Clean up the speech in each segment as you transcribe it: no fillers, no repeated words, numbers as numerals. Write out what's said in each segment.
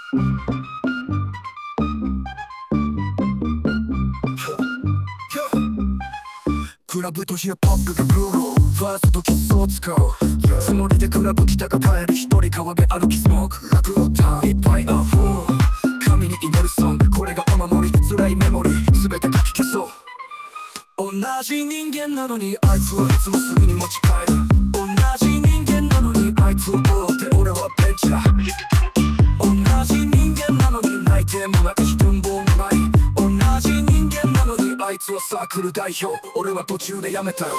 クラブとヒップホップがブルーファーストとキスを使うつもりでクラブ来たが帰る一人川辺歩きスモーク落語ターンいっぱいアフォー神に祈るソングこれがお守り辛いメモリー全て書き消そう同じ人間なのにあいつはいつもすぐに持ち帰る同じ人間なのにあいつを追って俺はベンチャー同じ人間なのに泣いても泣く人んぼもない同じ人間なのにあいつはサークル代表俺は途中でやめたよ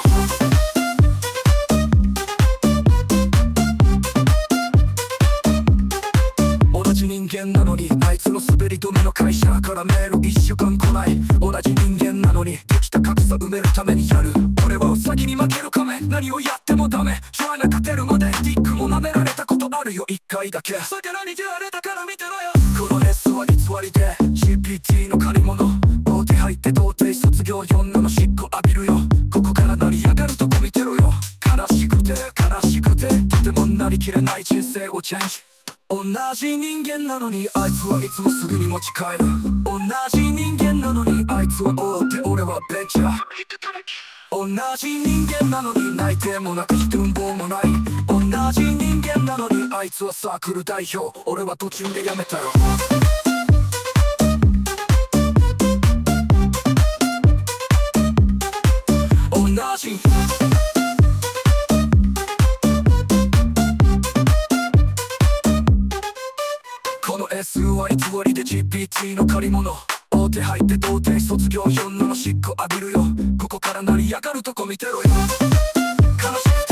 同じ人間なのにあいつの滑り止めの会社からメール一週間来ない同じ人間なのにできた格差埋めるためにやる俺はウサギに負ける亀何をやってもダメショアな勝てるまでディックも舐められたことあるよ一回だけ魚にやれたから見てろよこの S は偽りで GPT の借り物大手入って童貞卒業女のしっこ浴びるよここから成り上がるとこ見てろよ悲しくて悲しくてとてもなりきれない人生をチェンジ同じ人間なのにあいつはいつもすぐに持ち帰る同じ人間なのにあいつを追って俺はベンチャー同じ人間なのに泣いても泣く人んぼもない同じ人間なのにあいつはサークル代表俺は途中でやめたよ同じこの S は偽りで GPT の借り物大手入って童貞卒業女のしっこ浴びるよここから成り上がるとこ見てろよ悲しくて